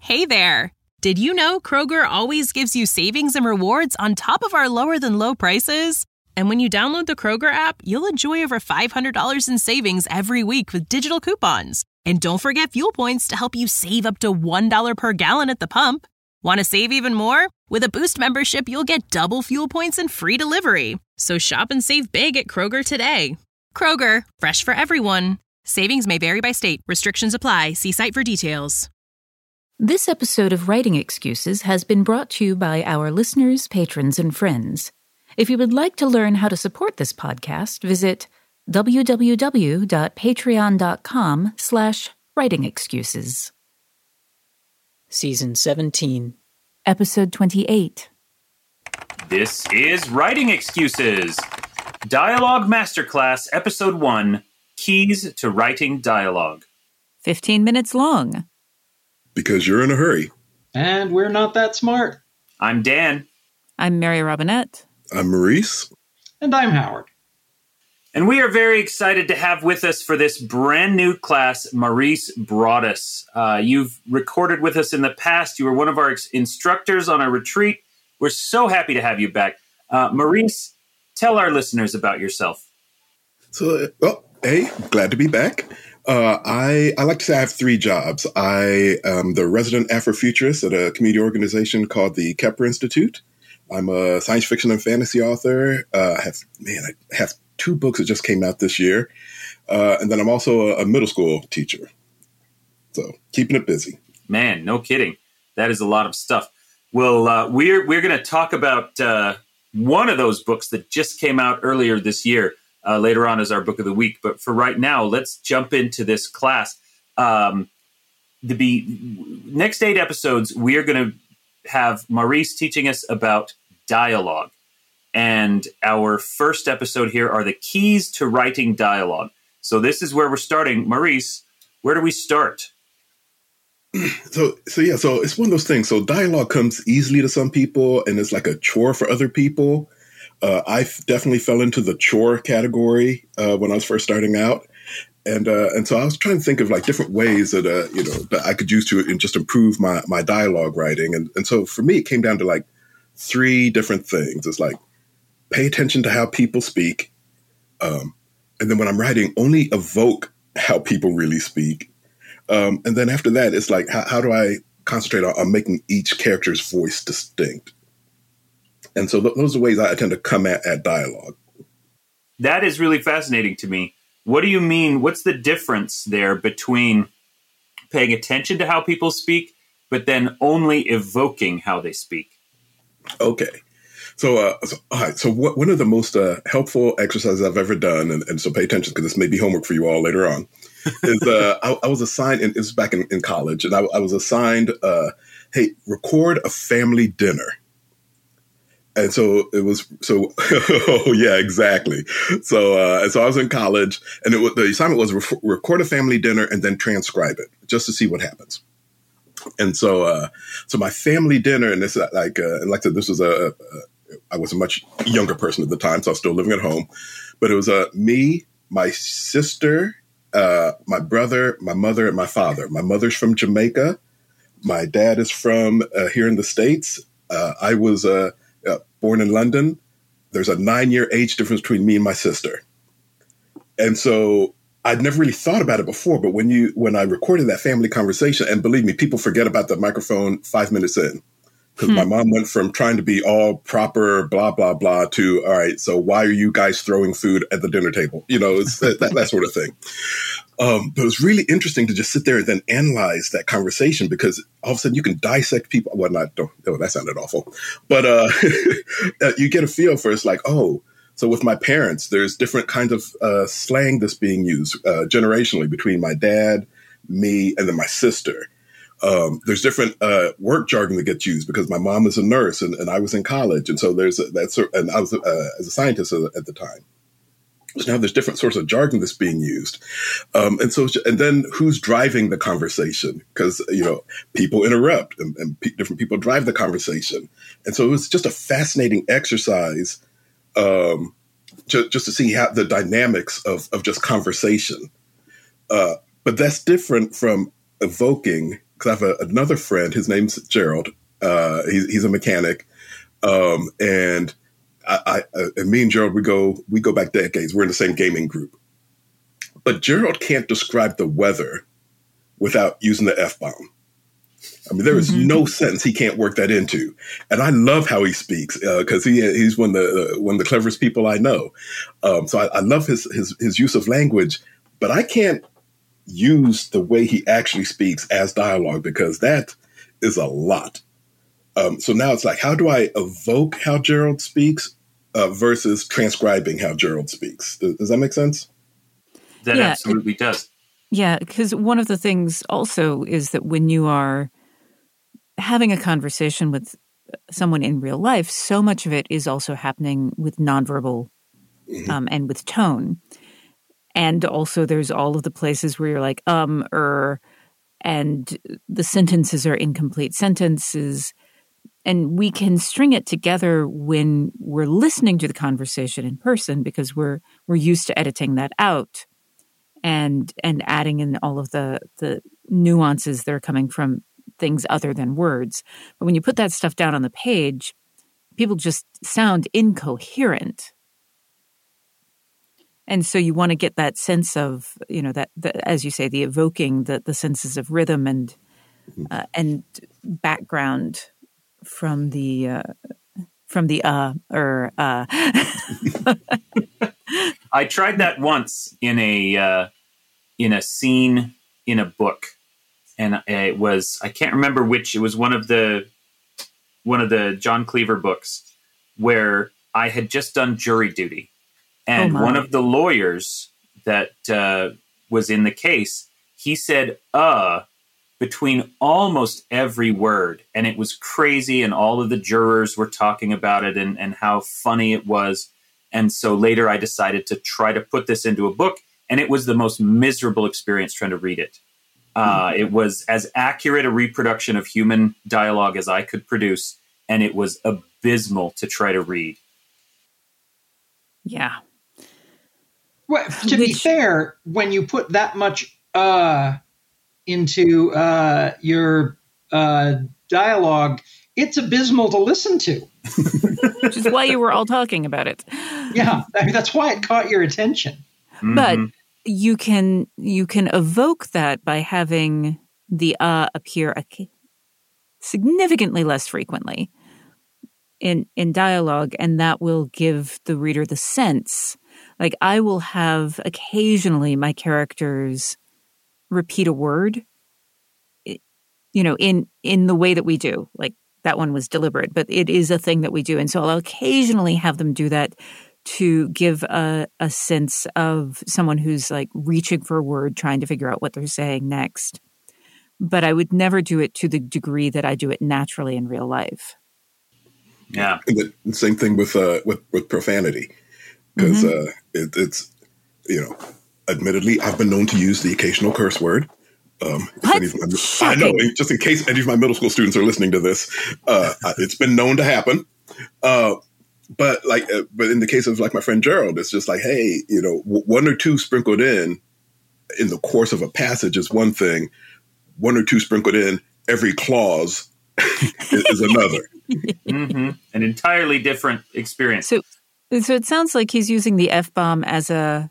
Hey there! Did you know Kroger always gives you savings and rewards on top of our lower-than-low prices? And when you download the Kroger app, you'll enjoy over $500 in savings every week with digital coupons. And don't forget fuel points to help you save up to $1 per gallon at the pump. Want to save even more? With a Boost membership, you'll get double fuel points and free delivery. So shop and save big at Kroger today. Kroger, fresh for everyone. Savings may vary by state. Restrictions apply. See site for details. This episode of Writing Excuses has been brought to you by our listeners, patrons, and friends. If you would like to learn how to support this podcast, visit www.patreon.com/writingexcuses. Season 17. Episode 28. This is Writing Excuses. Dialogue Masterclass, Episode 1, Keys to Writing Dialogue. 15 minutes long. Because you're in a hurry. And we're not that smart. I'm Dan. I'm Mary Robinette. I'm Maurice. And I'm Howard. And we are very excited to have with us for this brand new class, Maurice Broaddus. You've recorded with us in the past. You were one of our instructors on our retreat. We're so happy to have you back. Maurice, tell our listeners about yourself. So, hey, glad to be back. I like to say I have 3 jobs. I am the resident Afrofuturist at a community organization called the Kepler Institute. I'm a science fiction and fantasy author. I have 2 books that just came out this year. And then I'm also a middle school teacher. So keeping it busy. Man, no kidding. That is a lot of stuff. Well, we're going to talk about one of those books that just came out earlier this year. Later on as our book of the week. But for right now, let's jump into this class. The next 8 episodes, we are going to have Maurice teaching us about dialogue. And our first episode here are the keys to writing dialogue. So this is where we're starting. Maurice, where do we start? So it's one of those things. So dialogue comes easily to some people, and it's like a chore for other people. I definitely fell into the chore category when I was first starting out, and so I was trying to think of like different ways that that I could use to just improve my dialogue writing, and so for me it came down to like 3 different things. It's like pay attention to how people speak, and then when I'm writing, only evoke how people really speak, and then after that it's like how do I concentrate on making each character's voice distinct. And so those are ways I tend to come at dialogue. That is really fascinating to me. What do you mean? What's the difference there between paying attention to how people speak, but then only evoking how they speak? Okay. So one of the most helpful exercises I've ever done, and so pay attention because this may be homework for you all later on, is I was assigned, and it was back in college, and I was assigned, hey, record a family dinner. And so it was, oh yeah, exactly. So I was in college, and the assignment was record a family dinner and then transcribe it just to see what happens. And so my family dinner, and this like I said, this was I was a much younger person at the time, so I was still living at home, but it was me, my sister, my brother, my mother, and my father. My mother's from Jamaica. My dad is from here in the States. I was born in London. There's a 9-year age difference between me and my sister. And so I'd never really thought about it before, but when I recorded that family conversation, and believe me, people forget about the microphone 5 minutes in, because my mom went from trying to be all proper, blah, blah, blah, to, all right, so why are you guys throwing food at the dinner table? It's that sort of thing. But it was really interesting to just sit there and then analyze that conversation, because all of a sudden you can dissect people. Well, that sounded awful. But you get a feel for it's like, oh, so with my parents, there's different kinds of slang that's being used generationally between my dad, me, and then my sister. There's different work jargon that gets used because my mom is a nurse and I was in college. And so and I was as a scientist at the time. So now there's different sorts of jargon that's being used. And then who's driving the conversation? Because, people interrupt and different people drive the conversation. And so it was just a fascinating exercise just to see how the dynamics of just conversation. But that's different from evoking because I have another friend. His name's Gerald. He's a mechanic, and and me and Gerald we go back decades. We're in the same gaming group, but Gerald can't describe the weather without using the F-bomb. I mean, there is no sentence he can't work that into, and I love how he speaks because he's one of the cleverest people I know. So I love his use of language, but I can't use the way he actually speaks as dialogue because that is a lot. So now it's like, how do I evoke how Gerald speaks versus transcribing how Gerald speaks? Does that make sense? That absolutely does. Yeah, because one of the things also is that when you are having a conversation with someone in real life, so much of it is also happening with nonverbal and with tone. And also there's all of the places where you're like, and the sentences are incomplete sentences. And we can string it together when we're listening to the conversation in person because we're used to editing that out and adding in all of the nuances that are coming from things other than words. But when you put that stuff down on the page, people just sound incoherent. And so you want to get that sense of, that as you say, the evoking the senses of rhythm and background from the I tried that once in a scene in a book, and it was, I can't remember which. It was one of the John Cleaver books where I had just done jury duty, and one of the lawyers that was in the case, he said between almost every word, and it was crazy, and all of the jurors were talking about it and how funny it was. And so later I decided to try to put this into a book, and it was the most miserable experience trying to read it. It was as accurate a reproduction of human dialogue as I could produce, and it was abysmal to try to read. Yeah. Well, to be fair, when you put that much into your dialogue, it's abysmal to listen to. Which is why you were all talking about it. Yeah, I mean, that's why it caught your attention. But you can evoke that by having the appear significantly less frequently in dialogue, and that will give the reader the sense. Like, I will have occasionally my characters repeat a word, in the way that we do. Like, that one was deliberate, but it is a thing that we do. And so I'll occasionally have them do that to give a sense of someone who's like reaching for a word, trying to figure out what they're saying next. But I would never do it to the degree that I do it naturally in real life. Yeah. And the same thing with profanity, because it's, admittedly, I've been known to use the occasional curse word. I know, just in case any of my middle school students are listening to this, it's been known to happen. But in the case of like my friend Gerald, it's just like, hey, one or two sprinkled in the course of a passage is one thing. One or two sprinkled in every clause is another. An entirely different experience. So it sounds like he's using the F-bomb as a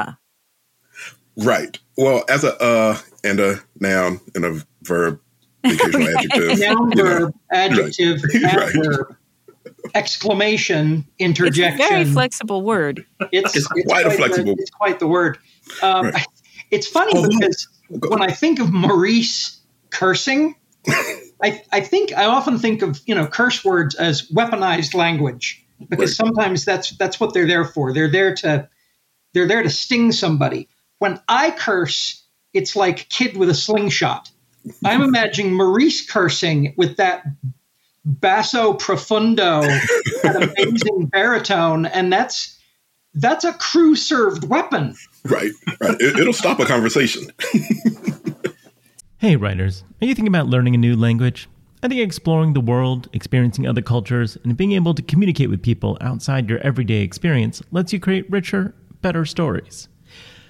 Right. Well, as a and a noun and a verb, the occasional adjective. Noun, verb, adjective, adverb, exclamation, interjection. It's a very flexible word. It's quite a flexible. It's quite the word. Right. It's funny because when I think of Maurice cursing, I often think of curse words as weaponized language, because sometimes that's what they're there for. They're there to sting somebody. When I curse, it's like Kid with a slingshot. I'm imagining Maurice cursing with that basso profundo, that amazing baritone, and that's a crew-served weapon. Right. It'll stop a conversation. Hey, writers. Are you thinking about learning a new language? I think exploring the world, experiencing other cultures, and being able to communicate with people outside your everyday experience lets you create richer, better stories.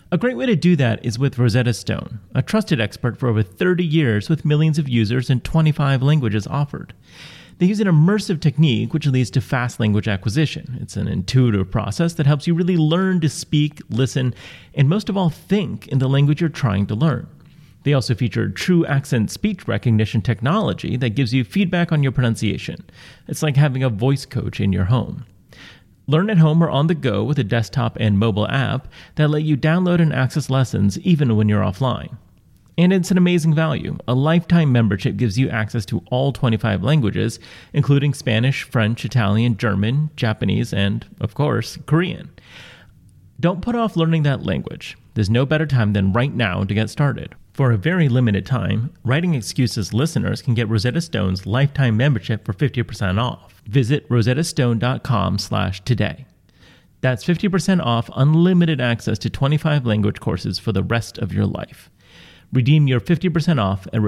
A great way to do that is with Rosetta Stone, a trusted expert for over 30 years with millions of users and 25 languages offered. They use an immersive technique which leads to fast language acquisition. It's an intuitive process that helps you really learn to speak, listen, and most of all, think in the language you're trying to learn. They also feature true accent speech recognition technology that gives you feedback on your pronunciation. It's like having a voice coach in your home. Learn at home or on the go with a desktop and mobile app that let you download and access lessons even when you're offline. And it's an amazing value. A lifetime membership gives you access to all 25 languages, including Spanish, French, Italian, German, Japanese, and, of course, Korean. Don't put off learning that language. There's no better time than right now to get started. For a very limited time, Writing Excuses listeners can get Rosetta Stone's lifetime membership for 50% off. Visit rosettastone.com/today. That's 50% off unlimited access to 25 language courses for the rest of your life. Redeem your 50% off at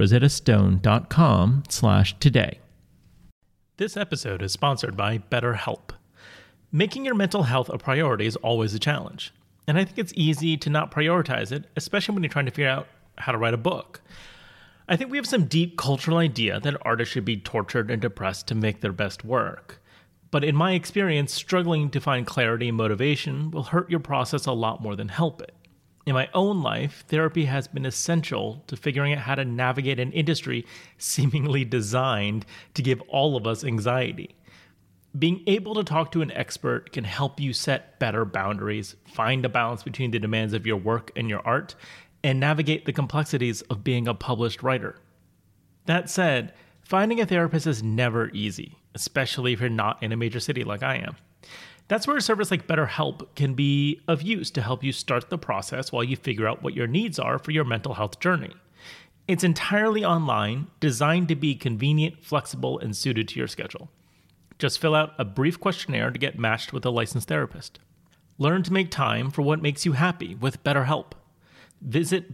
rosettastone.com/today. This episode is sponsored by BetterHelp. Making your mental health a priority is always a challenge. And I think it's easy to not prioritize it, especially when you're trying to figure out how to write a book. I think we have some deep cultural idea that artists should be tortured and depressed to make their best work. But in my experience, struggling to find clarity and motivation will hurt your process a lot more than help it. In my own life, therapy has been essential to figuring out how to navigate an industry seemingly designed to give all of us anxiety. Being able to talk to an expert can help you set better boundaries, find a balance between the demands of your work and your art, and navigate the complexities of being a published writer. That said, finding a therapist is never easy, especially if you're not in a major city like I am. That's where a service like BetterHelp can be of use to help you start the process while you figure out what your needs are for your mental health journey. It's entirely online, designed to be convenient, flexible, and suited to your schedule. Just fill out a brief questionnaire to get matched with a licensed therapist. Learn to make time for what makes you happy with BetterHelp. Visit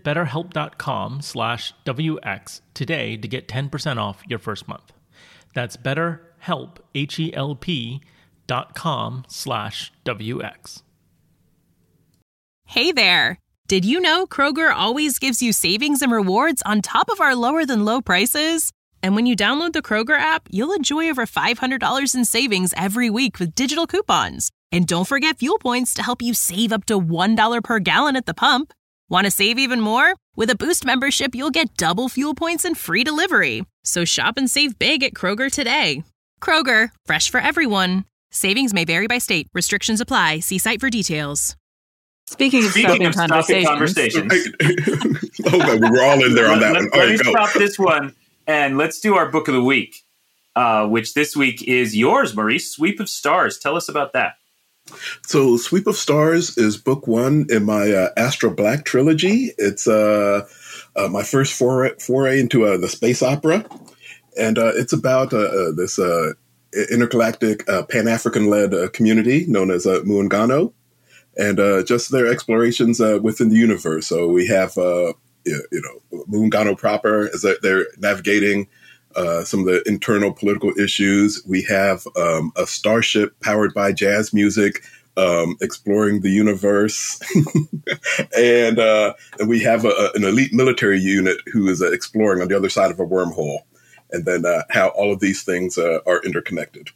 betterhelp.com/WX today to get 10% off your first month. That's BetterHelp, HELP.com/WX. Hey there! Did you know Kroger always gives you savings and rewards on top of our lower than low prices? And when you download the Kroger app, you'll enjoy over $500 in savings every week with digital coupons. And don't forget fuel points to help you save up to $1 per gallon at the pump. Want to save even more? With a Boost membership, you'll get double fuel points and free delivery. So shop and save big at Kroger today. Kroger, fresh for everyone. Savings may vary by state. Restrictions apply. See site for details. Speaking of stopping conversations. Oh, man, we were all in there on that one. Let me stop this one, and let's do our book of the week, which this week is yours, Maurice, Sweep of Stars. Tell us about that. So Sweep of Stars is book one in my Astra Black trilogy. It's my first foray into the space opera. And it's about this intergalactic Pan-African-led community known as Muungano, and just their explorations within the universe. So we have, Muungano proper as they're navigating some of the internal political issues. We have a starship powered by jazz music exploring the universe. and we have an elite military unit who is exploring on the other side of a wormhole. And then how all of these things are interconnected.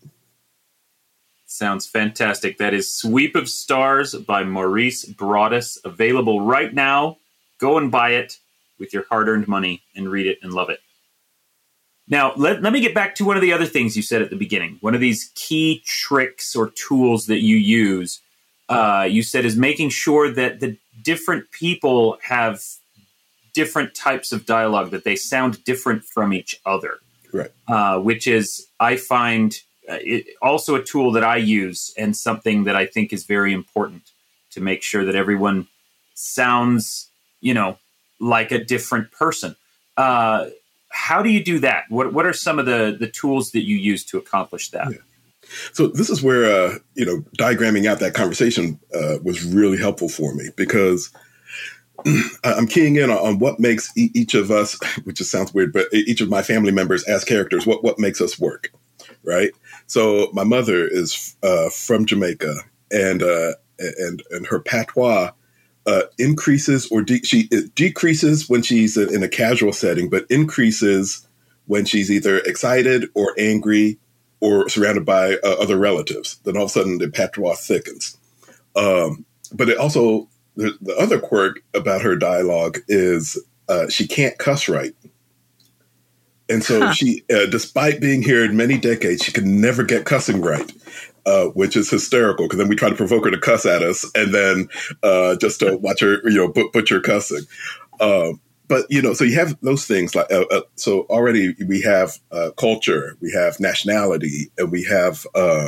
Sounds fantastic. That is Sweep of Stars by Maurice Broaddus, available right now. Go and buy it with your hard-earned money and read it and love it. Now, let me get back to one of the other things you said at the beginning. One of these key tricks or tools that you use, you said, is making sure that the different people have different types of dialogue, that they sound different from each other. Right. Which is, I find, also a tool that I use and something that I think is very important to make sure that everyone sounds, like a different person. How do you do that? What are some of the tools that you use to accomplish that? Yeah. So this is where, diagramming out that conversation was really helpful for me, because I'm keying in on what makes each of us, which just sounds weird, but each of my family members as characters, what makes us work, right? So my mother is from Jamaica, and her patois increases or decreases when she's in a casual setting, but increases when she's either excited or angry or surrounded by other relatives. Then all of a sudden the patois thickens. But it also, the other quirk about her dialogue is she can't cuss right. And so she, despite being here in many decades, she can never get cussing right, which is hysterical, because then we try to provoke her to cuss at us and then just to watch her, butcher cussing. But, so you have those things like, so already we have culture, we have nationality, and we have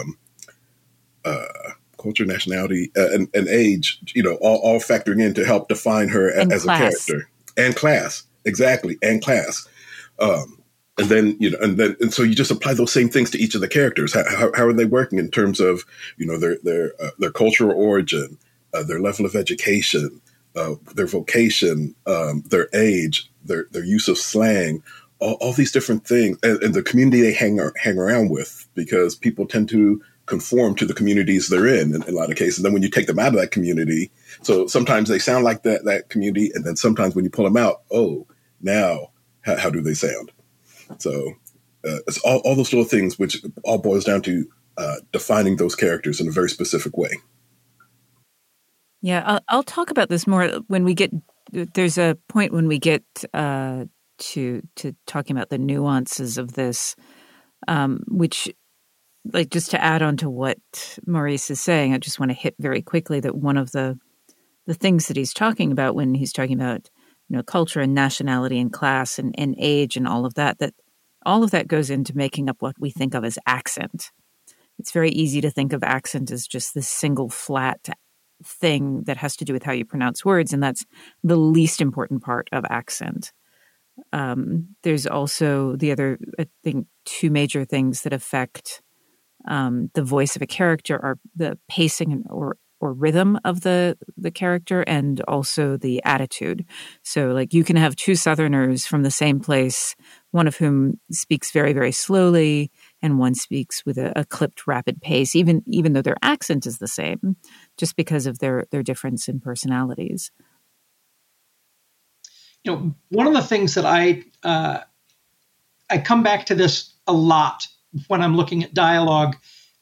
culture, nationality, and age, all factoring in to help define her as a character. And class, exactly, and class. And then, and so you just apply those same things to each of the characters. How are they working in terms of, their cultural origin, their level of education, their vocation, their age, their use of slang, all these different things, and the community they hang around with, because people tend to conform to the communities they're in a lot of cases. And then when you take them out of that community, so sometimes they sound like that community, and then sometimes when you pull them out, now how do they sound? So it's all those little things, which all boils down to defining those characters in a very specific way. Yeah, I'll talk about this more when we get. There's a point when we get to talking about the nuances of this, which, like, just to add on to what Maurice is saying, I just want to hit very quickly that one of the things that he's talking about when he's talking about culture and nationality and class and age and all of that all of that goes into making up what we think of as accent. It's very easy to think of accent as just this single flat thing that has to do with how you pronounce words, and that's the least important part of accent. There's also the other, I think, two major things that affect the voice of a character are the pacing or rhythm of the character, and also the attitude. So, like, you can have two Southerners from the same place, one of whom speaks very, very slowly, and one speaks with a clipped, rapid pace, even though their accent is the same, just because of their difference in personalities. One of the things that I come back to this a lot when I'm looking at dialogue.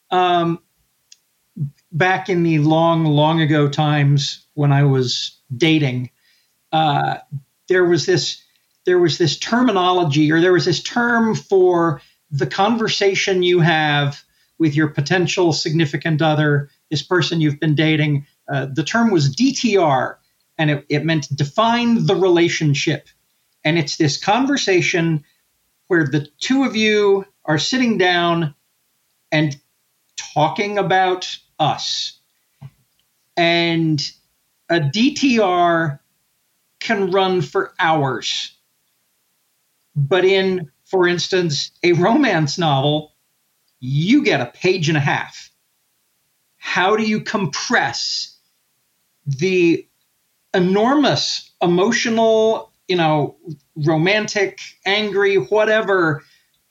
Back in the long, long ago times when I was dating, there was this terminology, or there was this term for the conversation you have with your potential significant other, this person you've been dating. The term was DTR, and it meant define the relationship. And it's this conversation where the two of you are sitting down and talking about us. And a DTR can run for hours. But in, for instance, a romance novel, you get a page and a half. How do you compress the enormous emotional, romantic, angry, whatever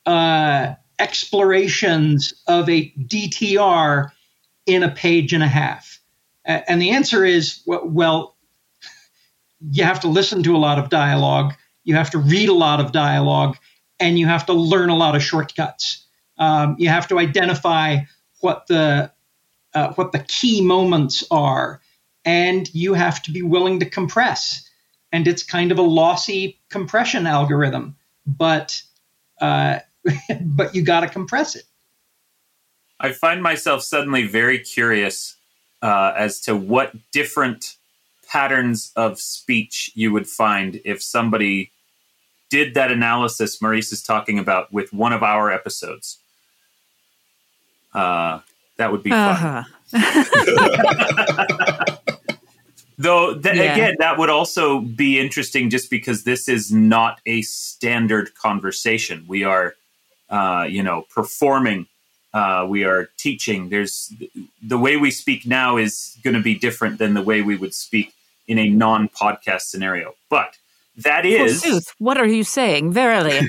explorations of a DTR in a page and a half? And the answer is, well, you have to listen to a lot of dialogue, you have to read a lot of dialogue, and you have to learn a lot of shortcuts. You have to identify what the key moments are, and you have to be willing to compress. And it's kind of a lossy compression algorithm, but you got to compress it. I find myself suddenly very curious as to what different patterns of speech you would find if somebody did that analysis Maurice is talking about with one of our episodes. That would be fun. Though, again, that would also be interesting just because this is not a standard conversation. We are, performing. We are teaching. The way we speak now is going to be different than the way we would speak in a non-podcast scenario. But that is... Forsooth, what are you saying? Verily.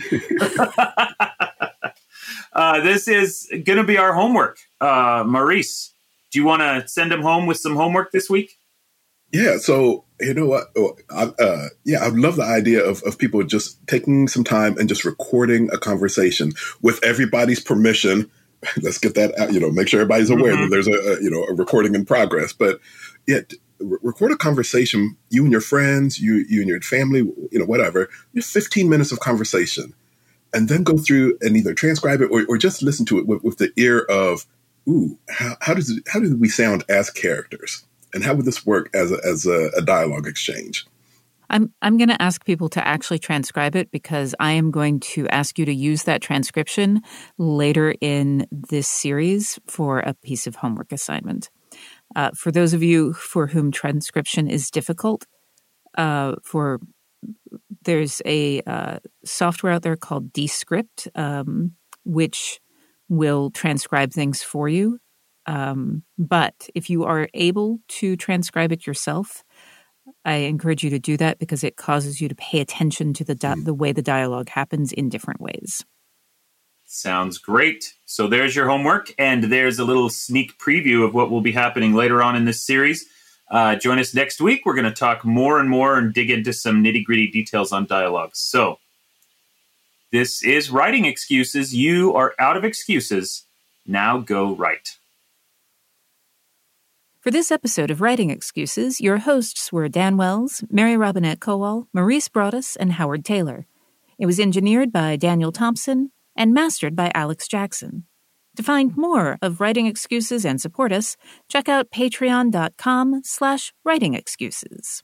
This is going to be our homework. Maurice, do you want to send him home with some homework this week? Yeah. So, you know what? I love the idea of people just taking some time and just recording a conversation with everybody's permission. Let's get that out, make sure everybody's aware that there's a recording in progress. But yet, record a conversation, you and your friends, you and your family, whatever, just 15 minutes of conversation, and then go through and either transcribe it or just listen to it with the ear of, ooh, how do we sound as characters? And how would this work as a dialogue exchange? I'm going to ask people to actually transcribe it because I am going to ask you to use that transcription later in this series for a piece of homework assignment. For those of you for whom transcription is difficult, there's a software out there called Descript, which will transcribe things for you. But if you are able to transcribe it yourself, I encourage you to do that because it causes you to pay attention to the way the dialogue happens in different ways. Sounds great. So there's your homework, and there's a little sneak preview of what will be happening later on in this series. Join us next week. We're going to talk more and more and dig into some nitty-gritty details on dialogue. So this is Writing Excuses. You are out of excuses. Now go write. For this episode of Writing Excuses, your hosts were Dan Wells, Mary Robinette Kowal, Maurice Broaddus, and Howard Taylor. It was engineered by Daniel Thompson and mastered by Alex Jackson. To find more of Writing Excuses and support us, check out patreon.com/writingexcuses.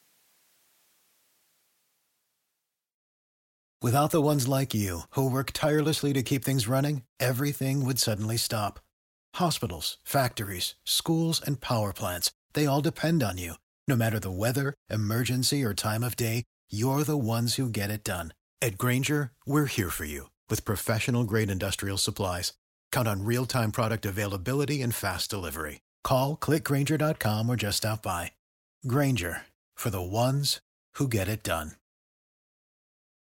Without the ones like you, who work tirelessly to keep things running, everything would suddenly stop. Hospitals, factories, schools, and power plants, they all depend on you. No matter the weather, emergency, or time of day, you're the ones who get it done. At Grainger, we're here for you with professional-grade industrial supplies. Count on real-time product availability and fast delivery. Call, click Grainger.com, or just stop by. Grainger, for the ones who get it done.